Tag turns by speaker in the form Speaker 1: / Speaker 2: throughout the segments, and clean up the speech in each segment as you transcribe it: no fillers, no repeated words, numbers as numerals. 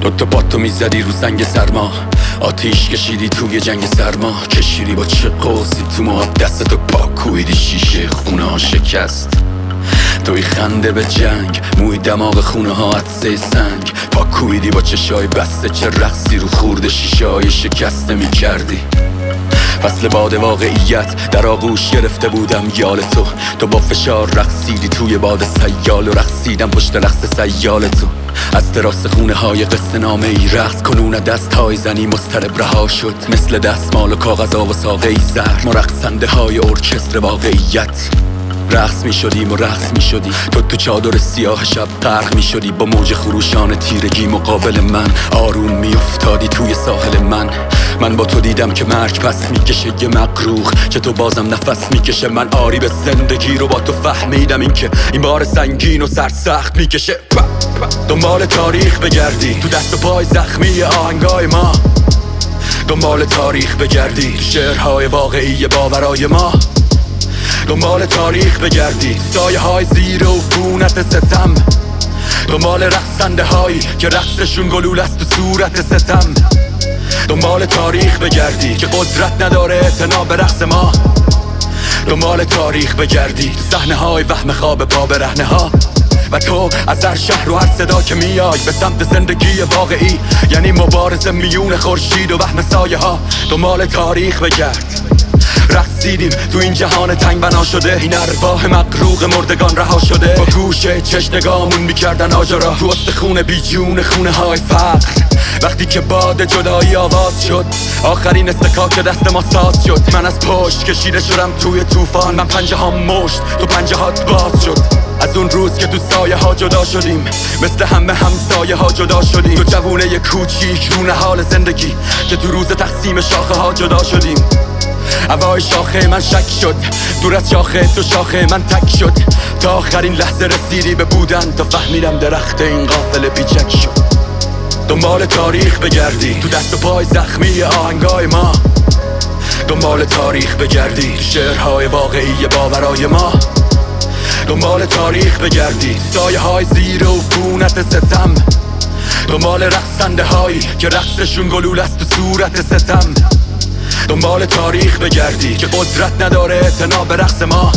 Speaker 1: با تو میزدی رو سنگ سرما، آتیش کشیدی توی جنگ سرما، کشیدی با چه قوسی تو ما، دستتو پاکویدی شیشه خونه ها شکست. توی خنده به جنگ، موی دماغ خونه ها عطسه سنگ، پاکویدی با چشای بسته، چه رقصی رو خورده شیشه های شکسته میکردی. فصل باد واقعیت در آغوش گرفته بودم یال تو با فشار رقصیدی توی باد سیال و رقصیدم پشت رقص سیال تو. از تراس خونه های قصه نامه ای رقص کنون دست های زنی مضطرب رها شد، مثل دستمال و کاغذا و ساقه ای زهر، ما رقصنده های ارکستر واقعیت. رقص می شدیم و رقص می شدی تو چادر سیاه شب غرق می شدی، با موج خروشان تیرگی مقابل من آروم می افتادی توی ساحل من با تو دیدم که مرگ پس می کشه یه مقروخ، که تو بازم نفس می کشه. من آری به زندگی رو با تو فهمیدم، این که این بار سنگین و سرسخت می کشه. دنبال تاریخ بگردی تو دست و پای زخمی آهنگای ما، دنبال تاریخ بگردی تو شعرهای واقعی باورای ما، دنبال تاریخ بگردی سایه های زیر عفونت ستم، دنبال رقصنده هایی که رقصشون گلول است تو صورت ستم، دنبال تاریخ بگردی که قدرت نداره اعتنا به رقص ما، دنبال تاریخ بگردی تو صحنه های وهم خواب پا برهنه ها. و تو از هر شهر و هر صدا که میای به سمت زندگی واقعی، یعنی مبارزه میون خورشید و وهم سایه ها، دنبال تاریخ بگرد. رقصیدیم تو این جهان تنگ بنا شده، این ارواح مغروق مردگان رها شده، با گوشه چش نگامون میکردن آجرا تو استخونه بی جون خونه های فقر. وقتی که باد جدایی آواز شد، آخرین استکاک دست ما ساز شد، من از پشت کشیده شدم توی طوفان، من پنجه ها مشت تو پنجه هات باز شد. از اون روز که تو سایه ها جدا شدیم، مثل همه همسایه ها جدا شدیم، تو جوونه کوچیک رو نهال زندگی که تو روز تقسیم شاخه ها جدا شدیم. هوای شاخه من شک شد، دور از شاخه تو شاخه من تک شد، تا آخرین لحظه رسیدی به بودن، تا فهمیدم درخت این قافله بیچک شد. دنبال تاریخ بگردی تو دست و پای زخمی آهنگای ما، دنبال تاریخ بگردی تو شعرهای واقعی باورای ما، دنبال تاریخ بگردی سایه های زیر عفونت ستم، دنبال رقصنده هایی که رقصشون گلول است تو صورت ستم، دنبال تاریخ بگردی که قدرت نداره اعتنا به رقص ما،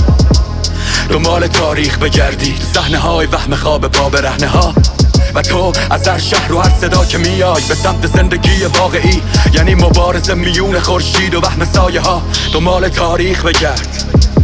Speaker 1: دنبال تاریخ بگردی تو صحنه های وهم خواب پا برهنه ها. و تو از هر شهر و هر صدا که میای به سمت زندگی واقعی، یعنی مبارزه میون خورشید و وهم سایه ها، دنبال تاریخ بگرد.